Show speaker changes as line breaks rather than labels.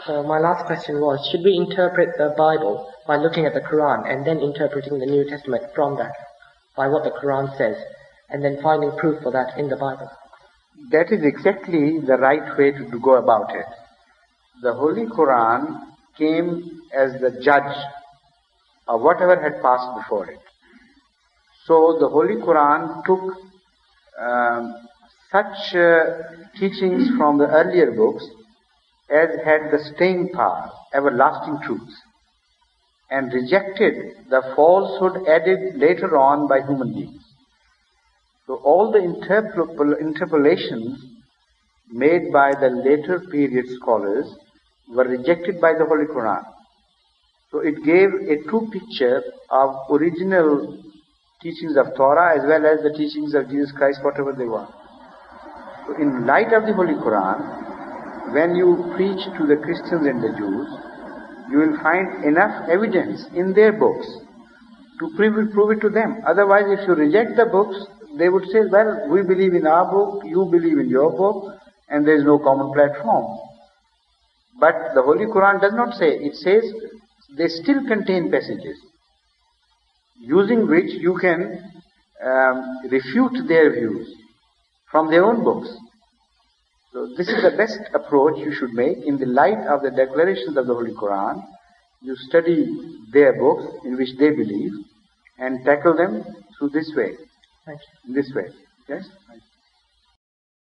My last question was, should we interpret the Bible by looking at the Quran and then interpreting the New Testament from that, by what the Quran says, and then finding proof for that in the Bible?
That is exactly the right way to go about it. The Holy Quran came as the judge of whatever had passed before it. So the Holy Quran took such teachings from the earlier books as had the staying power, everlasting truths, and rejected the falsehood added later on by human beings. So all the interpolations made by the later period scholars were rejected by the Holy Quran. So it gave a true picture of original teachings of Torah as well as the teachings of Jesus Christ, whatever they were. So in light of the Holy Quran, when you preach to the Christians and the Jews, you will find enough evidence in their books to prove it to them. Otherwise, if you reject the books, they would say, well, we believe in our book, you believe in your book, and there is no common platform. But the Holy Quran does not say. It says they still contain passages using which you can refute their views from their own books. So this is the best approach you should make in the light of the declarations of the Holy Quran. You study their books in which they believe and tackle them through this way.
Thank you.
In this way. Yes?